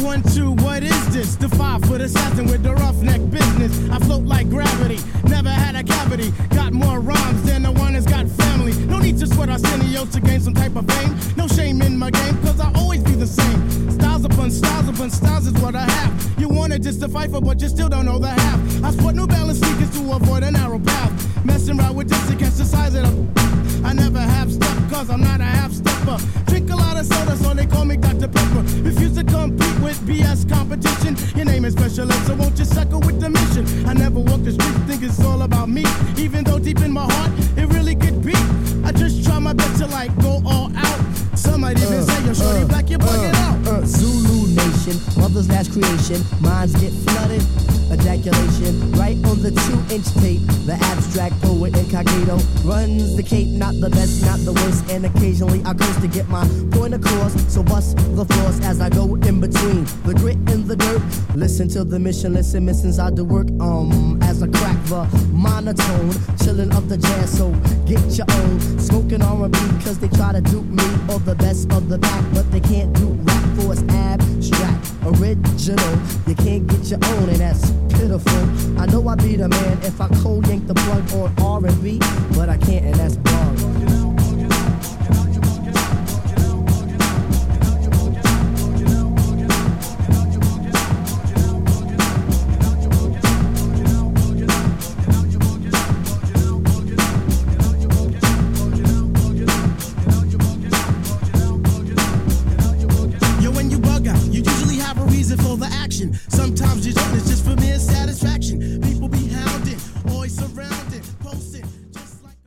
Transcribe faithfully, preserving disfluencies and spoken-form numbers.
one, two, what is this? The five-foot assassin with the roughneck business. I float like gravity, never had a cavity. Got more rhymes than the one that's got family. No need to sweat Arsenio to gain some type of fame. No shame in my game, cause I always be the same. Styles upon styles upon styles is what I have. You wanted just to fight for, but you still don't know the half. I sport New Balance sneakers to avoid a narrow path. Messing around with this against the size of the... I never have stuff, cause I'm not a half-stepper. Drink a lot of soda, so they call me Doctor Pepper. Refuse to compete with B S competition. Your name is Special Ed, so won't you suckle with the mission? I never walk the street, think it's all about me. Even though deep in my heart, it really could be. I just try my best to like go all out. Some might even uh, say, yo, shorty uh, black, you're bugging uh, out. Uh, Zulu Nation, mother's last creation. Minds get flooded, ejaculation. Right on the two-inch tape, the abstract poet incognito runs the cape, not the best, not the worst. And occasionally I curse to get my point across. So bust the floors as I go in between the grit and the dirt. Listen to the mission, listen, missions I do work. Um, as I crack the monotone, chilling up the jazz, so get your own. Smoking R and B, cause they try to dupe me or the best of the pack, but they can't do rap for it's abstract, original. You can't get your own, and that's pitiful. I know I be the man if I cold yank the plug on R and B, but I can't, and that's borrowed.